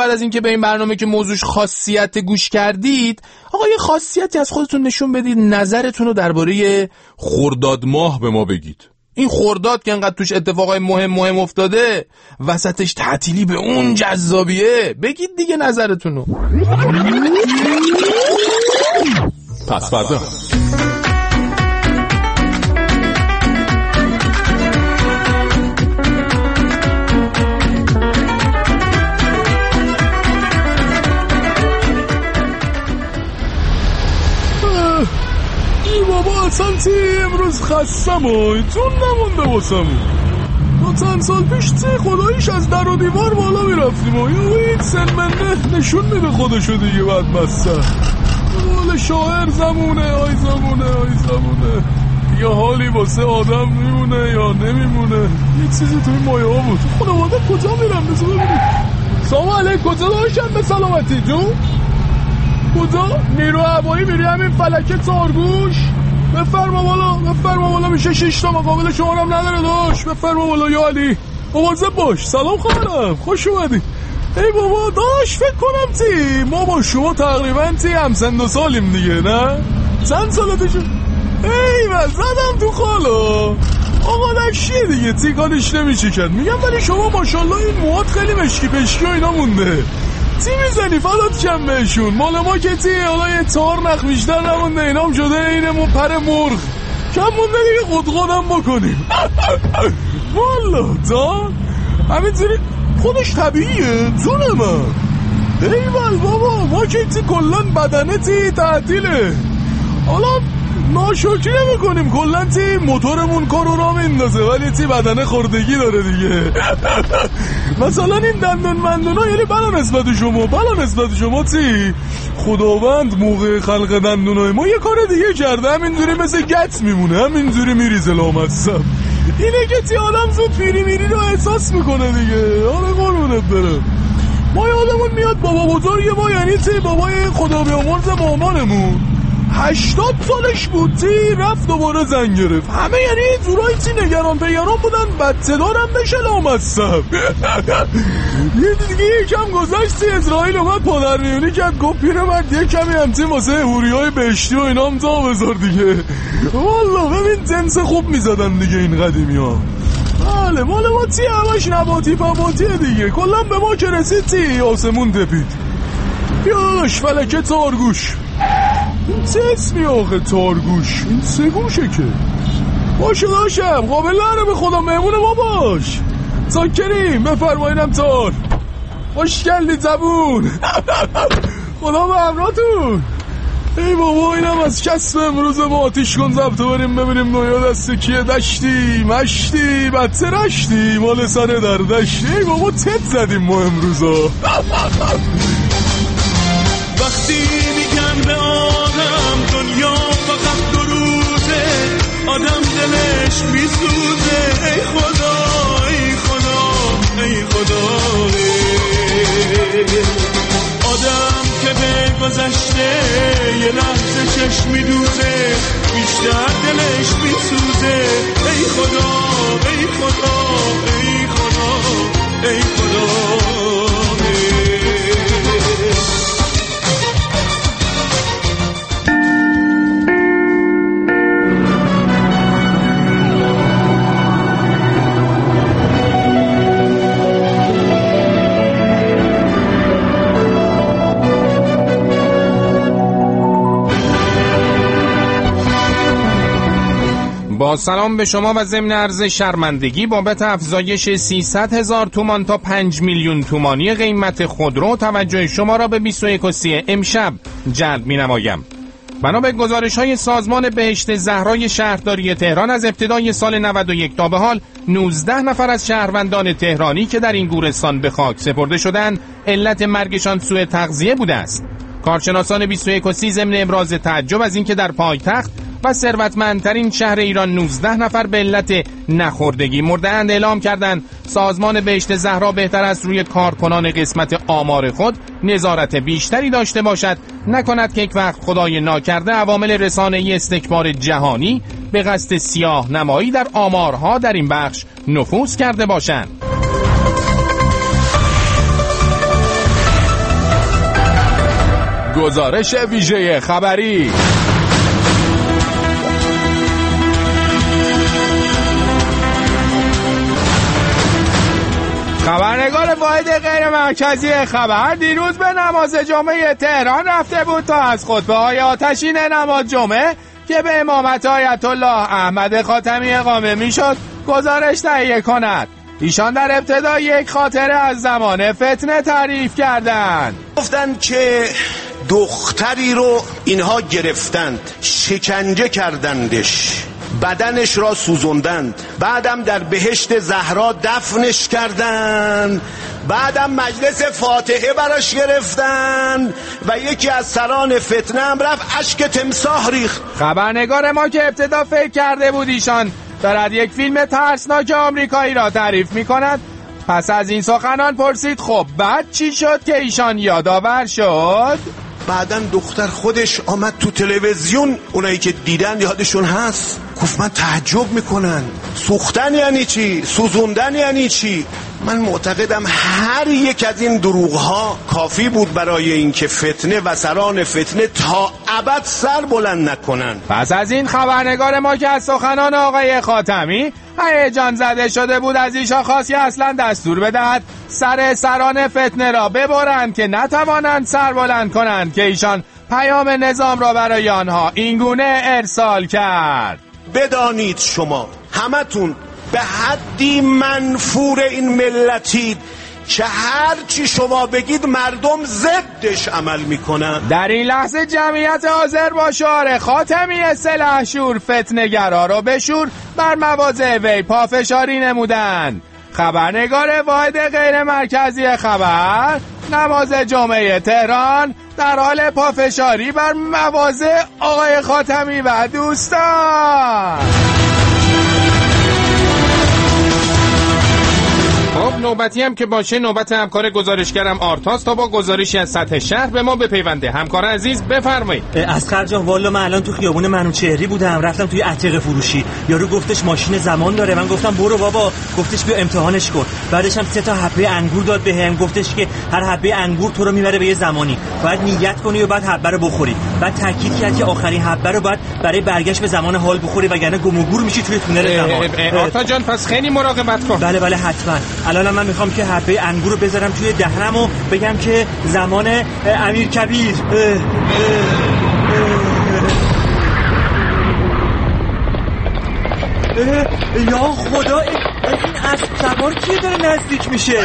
بعد از اینکه به این برنامه که موضوعش خاصیت گوش کردید، آقا یه خاصیتی از خودتون نشون بدید، نظرتون رو درباره خرداد ماه به ما بگید. این خرداد که انقدر توش اتفاقای مهم افتاده، وسطش تعطیلی به اون جذابیه، بگید دیگه نظرتون رو. پس فردا بابا اصلا امروز خستم و جون نمونده باسم. ما چند سال پیش خداییش از در و دیوار بالا میرفتیم و این سن منه نشون میده خودشو دیگه. بعد بسته قول شاعر زمونه آی زمونه آی زمونه، یا حالی واسه آدم میمونه یا نمیمونه. یه چیزی توی مایه ها بود. خانواده کجا میرم بسه ببینیم. سلام علیک، کجا داشتم به سلامتی جون؟ کجا؟ نیرو هوایی میری همین فلکه تارگوش؟ بفرما بالا میشه 6 تا مقابل شما هم نداره داشت. بفرما بالا یا علی، مواظب باش. سلام خواهرم، خوش اومدی. ای بابا داشت فکر کنم ما با شما تقریبا هم سن و سالیم دیگه، نه؟ چند سالتشون؟ ای من زدم تو خالا. آقا نکشیه دیگه کارش نمیشه کرد. میگم ولی شما ماشالله این موهات خیلی مشکی پشکی و اینا مونده. میزنی فدات کم بهشون. مال ما که حالا یه 4 نخ بیشتر نمونده، اینام شده اینمون پر مرغ. کم مونده دیگه خودم بکنیم. والا تا همینطوری خودش طبیعیه جون من. ایول بابا ما که کلن بدنه تعطیله. حالا ناشکری نمیکنیم، کلن موتورمون کارو را میندازه، ولی بدنه خوردگی داره دیگه. مثلا این دندون مندونا یعنی بلا نسبت شما خداوند موقع خلق دندونای ما یه کار دیگه کرده، همینجوری مثل گت میمونه، همینجوری میریزه لامصب. اینه که آدم زود پیری میری رو احساس میکنه دیگه. آره قربونت برم. ما یادمون میاد بابا بزرگ ما، یعنی بابای خدا بیامرز مامانمون 80 سالش بود رفت دوباره زن گرفت. همه یعنی جورایی نگران بودن بدتدارم بشه لامصب. یه دیگه یکم گذشت اسرائیل اومد پادرمیونی کرد، گفت پیرمرد یه کمی همچین واسه حوریای بهشتی و اینا هم تا بذار دیگه. والا ببین جنس خوب میزدن دیگه این قدیمی ها. بله مال ما همش نباتی پباتیه دیگه. کلا به ما که رسید آسمون تپید. بیاش فلکه تارگوش. این چه اسمی آخه تارگوش؟ این 3 گوشه که باشه داشتم قابل نره به خدا مهمون ما باش. ساکریم بفرمایینم تار. خوش کردی زبون. خدا به همراهتون. ای بابا اینم از کسب امروز ما. آتیش کن ضبط بریم ببینیم نویا دست کیه. دشتی مشتی بدترشتی مال سر در دشتی. ای بابا تت زدیم ما امروزا. وقتی میگم به آدم دنیا فقط 2 روزه، آدم دلش میسوزه. ای خدا ای خدا ای خدا. آدم که به گذشته یه لحظه چشم میدوزه، بیشتر دلش میسوزه. ای خدا ای خدا ای خدا ای خدا. با سلام به شما و ضمن عرض شرمندگی بابت افزایش 300,000 تومان تا 5 میلیون تومانی قیمت خودرو توجه شما را به 21:30 امشب جلب می‌نمایم. بنا به گزارش‌های سازمان بهشت زهرای شهرداری تهران از ابتدای سال 91 تا به حال 19 نفر از شهروندان تهرانی که در این گورستان به خاک سپرده شدند علت مرگشان سوء تغذیه بوده است. کارشناسان 21:30 ضمن ابراز تعجب از اینکه در پایتخت و ثروتمندترین شهر ایران 19 نفر به علت نخوردگی مرده‌اند اعلام کردند سازمان بهشت زهرا بهتر است روی کارکنان قسمت آمار خود نظارت بیشتری داشته باشد، نکند که یک وقت خدای ناکرده عوامل رسانه‌ای استکبار جهانی به قصد سیاه نمایی در آمارها در این بخش نفوذ کرده باشند. گزارش ویژه خبری. خبرنگار واحد غیر مرکزی خبر دیروز به نماز جمعه تهران رفته بود تا از خطبه‌های آتشین نماز جمعه که به امامت آیت الله احمد خاتمی اقامه میشد گزارش تهیه کند. ایشان در ابتدا یک خاطره از زمان فتنه تعریف کردند. گفتن که دختری رو اینها گرفتند، شکنجه کردندش، بدنش را سوزوندند، بعدم در بهشت زهرا دفنش کردند، بعدم مجلس فاتحه براش گرفتن و یکی از سران فتنه هم رفت اشک تمساح ریخت. خبرنگار ما که ابتدا فکر کرده بود ایشان دارد یک فیلم ترسناک آمریکایی را تعریف می کند، پس از این سخنان پرسید خب بعد چی شد که ایشان یادآور شد؟ بعدن دختر خودش آمد تو تلویزیون، اونایی که دیدن یادشون هست، گفت من تعجب میکنن سوختن یعنی چی؟ سوزوندن یعنی چی؟ من معتقدم هر یک از این دروغ‌ها کافی بود برای اینکه فتنه و سران فتنه تا ابد سر بلند نکنن. پس از این خبرنگار ما که از سخنان آقای خاتمی هیجان زده شده بود از ایشان خواست که اصلا دستور بدهد سران فتنه را ببرند که نتوانند سر بلند کنند که ایشان پیام نظام را برای آنها اینگونه ارسال کرد. بدانید شما همتون به حدی منفور این ملتید که هر چی شما بگید مردم ضدش عمل میکنن. در این لحظه جمعیت حاضر با شعار خاتمی سلحشور فتنه‌گرا را بشور بر مواضع وی پافشاری نمودند. خبرنگار واحد غیر مرکزی خبر نماز جمعه تهران در حال پافشاری بر مواضع آقای خاتمی و دوستان. خب نوبتی هم که باشه نوبت همکار گزارشگرم آرتاس تا با گزارشی از سطح شهر به ما بپیونده. همکار عزیز بفرمایید. اسقر جان والا من الان تو خیابون منوچهری بودم، رفتم توی عتیق فروشی، یارو گفتش ماشین زمان داره، من گفتم برو بابا، گفتش بیا امتحانش کن. بعدش هم 3 تا حبه انگور داد بهم، گفتش که هر حبه انگور تو رو میبره به یه زمانی، باید نیت کنی و بعد حبه رو بخوری. بعد تاکید کرد که آخرین حبه رو بعد برای برگشت به زمان حال بخوری وگرنه گم و گور میشی توی تونل زمان. آرتا جان پس خیلی مراقبت کن. بله حتما. الان من میخوام که حبه انگور رو بذارم توی دهنم و بگم که زمان امیر کبیر. یا خدا این اسب سوار کیه داره نزدیک میشه؟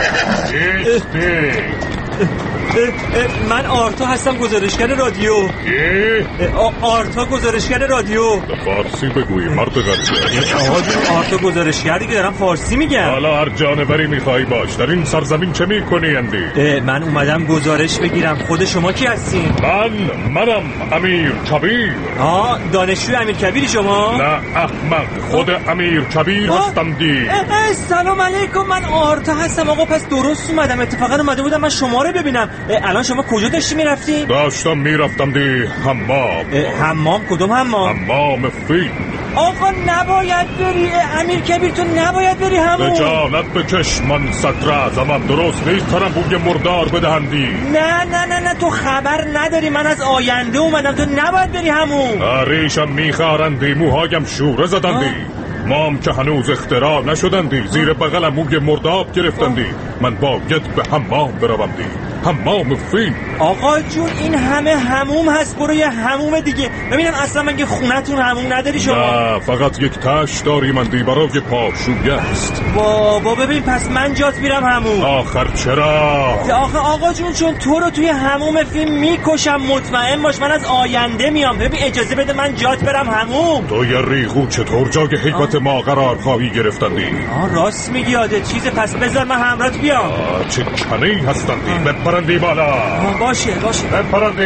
من آرتا هستم، گزارشگر رادیو. آرتا گزارشگر رادیو. فارسی بگویی مرد غریب. آقا جون آرتا گزارشگر دیگه، دارم فارسی میگم. حالا هر جانوری میخوای باش، در این سرزمین چه میکنی اندی؟ من اومدم گزارش بگیرم. خود شما کی هستین؟ منم امیر کبیر. دانشجوی امیر کبیری شما؟ نه احمق، خود امیر کبیر هستم دی. سلام علیکم، من آرتا هستم آقا. پس درست اومدم، اتفاقا اومده بودم من شما رو ببینم. الان شما کجا داشتی میرفتی؟ داشتم میرفتم دی حمام. حمام؟ کدوم حمام؟ حمام فیل. آقا نباید بری امیر کبیر، تو نباید بری همون. خجالت بکش، من صدر اعظمم، درست نیست ترم بوی مردار بدهندی. نه تو خبر نداری، من از آینده اومدم، تو نباید بری همون. ریشم میخارندی، موهایم شوره زدندی، مام که هنوز اختراع نشدندی، زیر بغلم موی مرداب گرفتندی، من باید به حمام بروم دی، حمام فیل. آقا جون این همه حموم هست، برو یه حموم دیگه. ببینم اصلا مگه خونتون حموم نداری شما؟ نه فقط یک تش داری من دی، برای پاشویه است. بابا ببین پس من جات میرم همون. آخر چرا؟ آقا جون چون تو رو توی حموم فیلم میکشم، مطمئن باش من از آینده میام. ببین اجازه بده من جات برم همون. تو یه ریغو چطور جای حیبت ما قرار خواهی گرفتندی؟ راست میگی، یاده چیزه، پس بذار من همراهت بیام. چه کنی هستندی؟ بپرندی بالا. باشه بپرندی.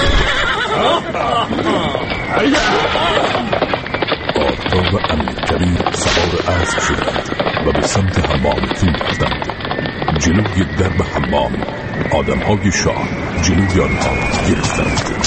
آرتا و امیر کبیر سوار اسب شدند و به سمت حمام فیل رفتند. جلوی درب حمام آدم‌های شاه جلوی آنها گرفتند.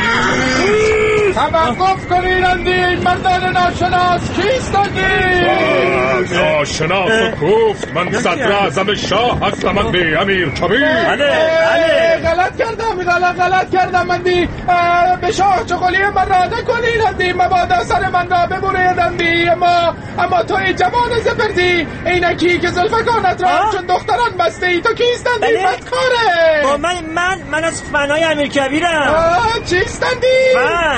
توقف کنین اندی، مردان ناشناس کیستندی؟ ناشناس و گفت من صدر اعظم شاه هستم اندی امیر کبیر. بله غلط غلط کردم من دی به شاه چقلی من را نکنیدندی مبادا سر من را ببریدندی اما تو ای جوان زبردی اینکی که زلفکانت را چون دختران بسته ای تو کیستندی بدکاره؟ من از فنای امیرکبیرم. چیستندی؟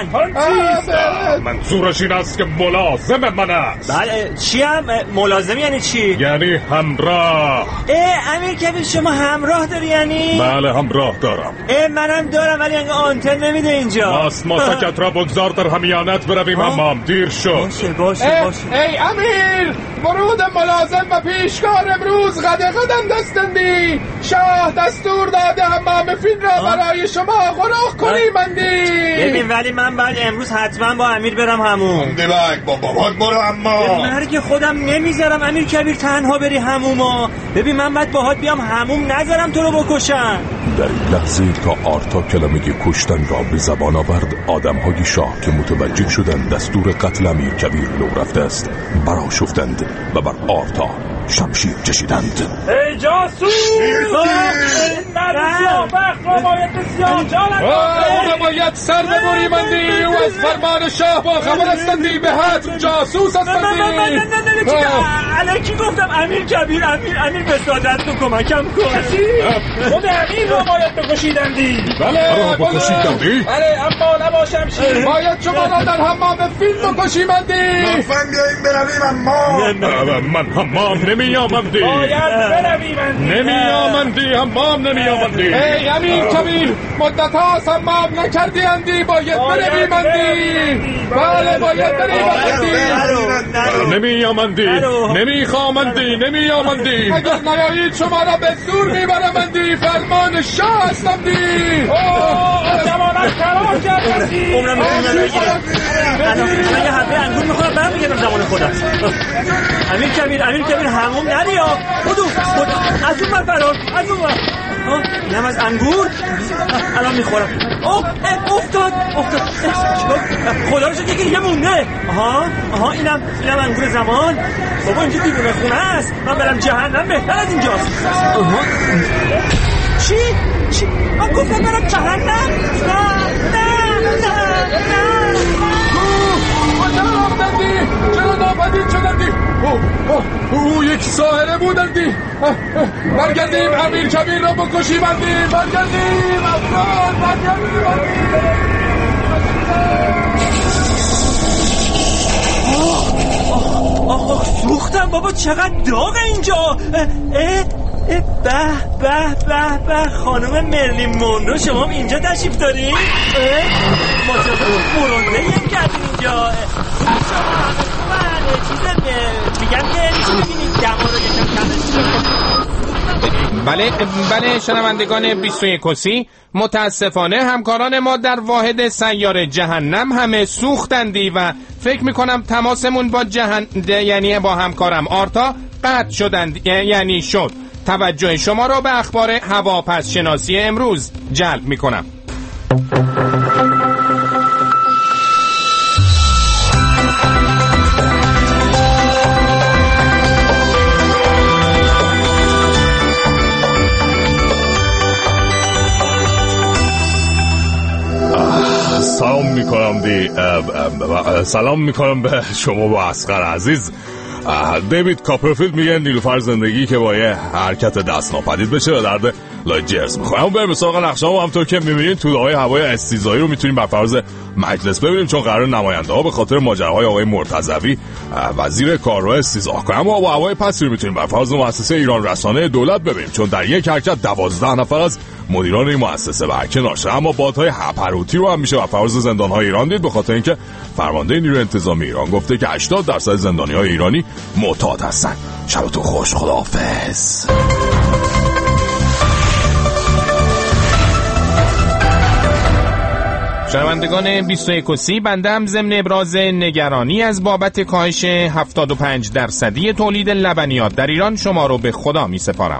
منظورش این است که ملازم من است. بله چی هم؟ ملازم یعنی چی؟ یعنی همراه. امیرکبیر شما همراه داری یعنی؟ بله همراه دارم. منم دارم ولی انگار آنتن نمیده اینجا. ماسکت را بگذار در همیانت برویم حمام دیر شد. باشه ای امیر ورود ملازم و پیشکار امروز قدم دستندی شاه دستور داده حمام فین را برای شما غرق کنیمندی. ببین ولی من بعد امروز حتما با امیر برم هموم. با بابات برو اما مرگ خودم نمیذارم امیرکبیر تنها بری هموما. ببین من بعد باهات بیام هموم نذارم تو رو بکشن. در این لحظه تا آرتا کلمه کشتن را به زبان آورد آدم‌های شاه که متوجه شدند دستور قتل امیرکبیر لو رفته است برآشفتند و بر آرتا شمشیر کشیدند. ای جاسوس او باید سر ببریمندی و از فرمان شاه با خبر استندی به حتم جاسوس هستندی. الکی گفتم امیرکبیر امیر بسادت تو کمکم کن. خود امیر رو باید بکشیدندی. بله اما نبا شمشیر باید شما را در حمام فیلم بکشیمندی. لطفاً بیاییم برویم اما من حمام نمیامندی. نمیامندی. ای امیرکبیر مدت هاست حمام نکردیندی باید برویمندی. بله باید برویمندی. نمیامندی اگر نیایید شما را به زور میبرمندی. فرمان شاه هستندی. جمالت قرار کردندی. عمرم الان یه حبه انگور میخورم برم میگردم زمان خودم. امیرکبیر هموم نری ها. خودو از اون من فرار از اون من. اینم از انگور الان میخورم. افتاد خدا رو شد یه مونده. آها اینم انگور زمان. بابا اینجا دیوونه خونه است. من برم جهنم بهتر از اینجاست. چی؟ من گفتم برم جهنم؟ نه چرا ناپدید شدندی؟ او یک ساحره بودندی. برگردیم امیرکبیر را بکشیمندی. برگردیم سوختم بابا چقدر داغه اینجا. به خانم مرلین مونرو شما اینجا تشریف دارین؟ ما برونزه یک کردیم اینجا. میگم که میشه ببینید دما رو یکم کمش. بله شنوندگان 21 متاسفانه همکاران ما در واحد سیاره جهنم همه سوختندی و فکر میکنم تماسمون با یعنی با همکارم آرتا قطع شدند یعنی شد. توجه شما را به اخبار هواپس شناسی امروز جلب میکنم. سلام میکنم به شما با اصغر عزیز. دیوید کاپرفیلد میگه نیلوفر زندگی که با یه حرکت دست ناپدید بشه و درد لای جرز میخوره. اما بریم سراغ نقشه‌ها. همونطور که میبینید توده‌های هوای استیزایی رو میتونیم بر فراز مجلس ببینیم چون قرار نماینده‌ها به خاطر ماجراهای آقای مرتضوی وزیر کارهای استیزاه کنن. اما با هوای پسی رو میتونیم بر فراز مؤسسه ایران رسانه دولت ببینیم چون در یک حرکت 12 نفر از مدیران این مؤسسه برکنار شدن. اما بادهای هپروتی رو هم میشه بر فراز زندان‌های ایران دید به خاطر اینکه فرمانده نیروی انتظامی ایران گفته که 80% زندانی‌های ایرانی معتاد هستن. شبتون خوش، خداحافظ. شنوندگان 21 بنده هم ضمن ابراز نگرانی از بابت کاهش 75% تولید لبنیات در ایران شما رو به خدا می سپارم.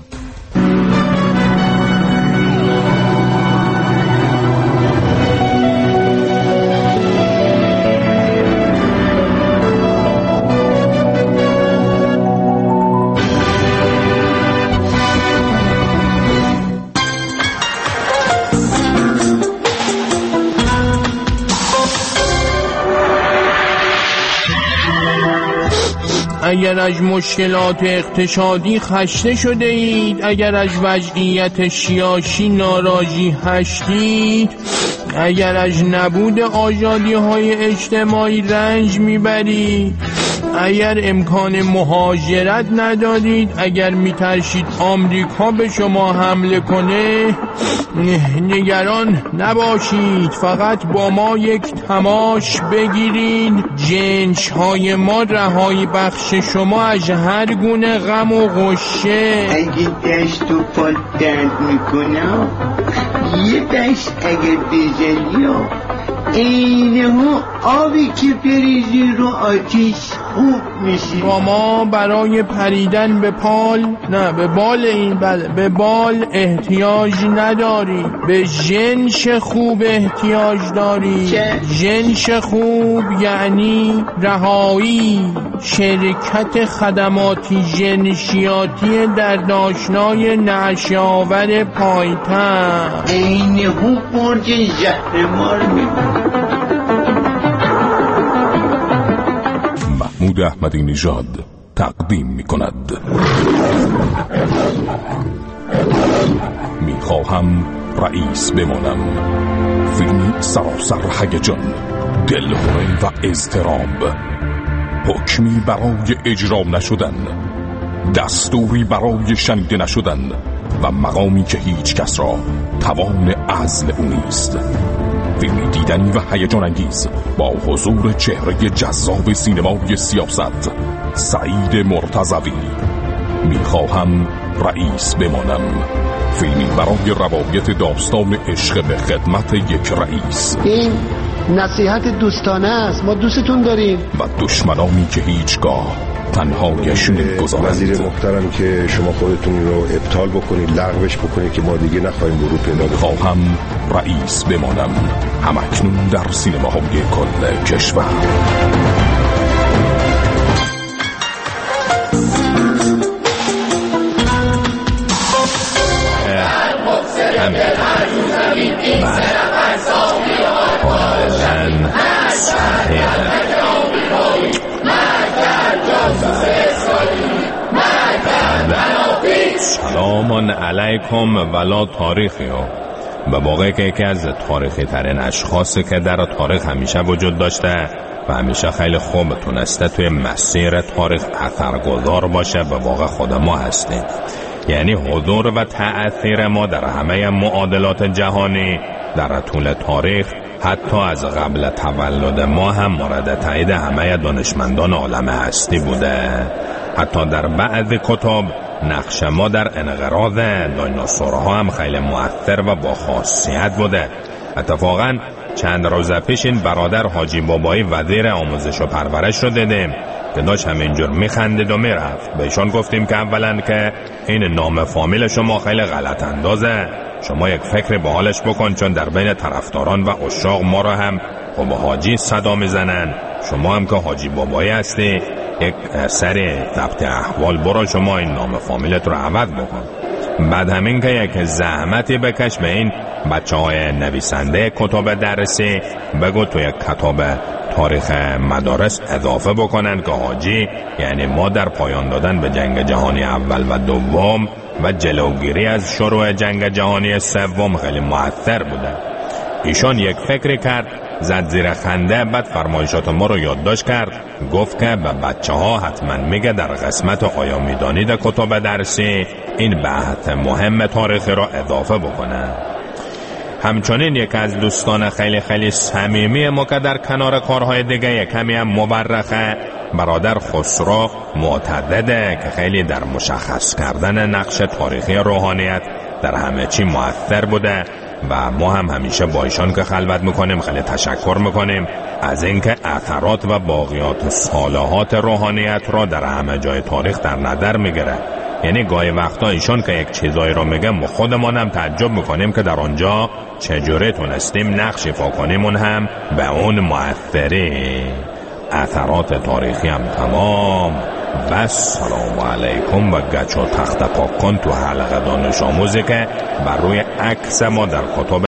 اگر از مشکلات اقتصادی خسته شده اید، اگر از وضعیت سیاسی ناراضی هستید، اگر از نبود آزادی‌های اجتماعی رنج میبرید، اگر امکان مهاجرت ندارید، اگر میترسید آمریکا به شما حمله کنه، نگران نباشید. فقط با ما یک تماس بگیرید، جنس های ما رهایی بخش شما از هر گونه غم و غصه. اگه دست و پات درد میکنم یه دست اگه بزنی اینها آبی که بریزی رو آتیش خوب میشی. با ما برای پریدن به بال احتیاج نداری، به جنس خوب احتیاج داری. جنس خوب یعنی رهایی، شرکت خدماتی جنسیاتی در داشنای نشاور پایتخت. اینها برج زهرمار میبود. محمود احمدی نژاد تقدیم می‌کند میخواهم رئیس بمانم، فیلمی سراسر هیجان، دلهره و اضطراب، حکمی برای اجرا نشدن، دستوری برای شنیده نشدن و مقامی که هیچ کس را توان عزل او نیست. فیلمی دیدنی و هیجان انگیز با حضور چهره جذاب سینمای سیاست سعید مرتضوی. میخواهم رئیس بمانم، فیلمی برای روایت داستان عشق به خدمت یک رئیس. این نصیحت دوستانه است، ما دوستتون داریم. و دشمنانی که هیچگاه تنهایش نمی‌گذارند. وزیر محترم که شما خودتون رو ابطال بکنید، لغوش بکنید که ما دیگه نخواهیم ورود پیدا کنیم. خواهم رئیس بمانم، همکنون در سینماهای کل کشور. سلام علیکم ولا تاریخی ها. به واقع که یکی از تاریخی ترین اشخاصی که در تاریخ همیشه وجود داشته و همیشه خیلی خوب تونسته توی مسیر تاریخ اثرگذار باشه، به واقع خود ما هستیم. یعنی حضور و تأثیر ما در همه معادلات جهانی در طول تاریخ، حتی از قبل تولد ما هم مورد تایید همه دانشمندان عالم هستی بوده. حتی در بعض کتب نقش ما در انقراض دایناسورها هم خیلی مؤثر و با خاصیت بوده. اتفاقا چند روز پیش این برادر حاجی بابایی وزیر آموزش و پرورش رو دیدیم که داشت همینجور میخندید و میرفت. بهشون گفتیم که اولا که این نام فامیل شما خیلی غلط اندازه، شما یک فکر به حالش بکن، چون در بین طرفداران و عشاق ما رو هم خب حاجی صدا میزنن. شما هم که حاجی بابایی هستی، یک سری ضبط احوال برو شما این نام فامیلت رو عوض بکن. بعد همین که یک زحمتی بکش به این بچه‌های نویسنده کتاب درسی، بگو توی کتاب تاریخ مدارس اضافه بکنن که حاجی یعنی ما در پایان دادن به جنگ جهانی اول و دوم و جلوگیری از شروع جنگ جهانی سوم خیلی مؤثر بوده. ایشون یک فکری کرد، زد زیر خنده، بعد فرمایشات ما رو یادداشت کرد، گفت که به بچه ها حتما میگه در قسمت آیا میدانید کتاب درسی این بحث مهم تاریخی رو اضافه بکنه. همچنین یک از دوستان خیلی خیلی صمیمی ما که در کنار کارهای دیگه کمی هم مورخه، برادر خسرو معتدده که خیلی در مشخص کردن نقش تاریخی روحانیت در همه چی مؤثر بوده و ما هم همیشه با ایشان که خلوت میکنیم خیلی تشکر میکنیم از اینکه اثرات و باقیات صالحات روحانیت را در همه جای تاریخ در نظر میگیره. یعنی گاهی وقتا ایشان که یک چیزایی رو میگه ما خودمان هم تعجب میکنیم که در آنجا چجوری تونستیم نقش ایفا کنیم اون هم به اون مؤثری. اثرات تاریخی هم تمام. و سلام علیکم و گچ و تخت پاک کن تو حلقه دانش آموزی که بر روی عکس ما در کتب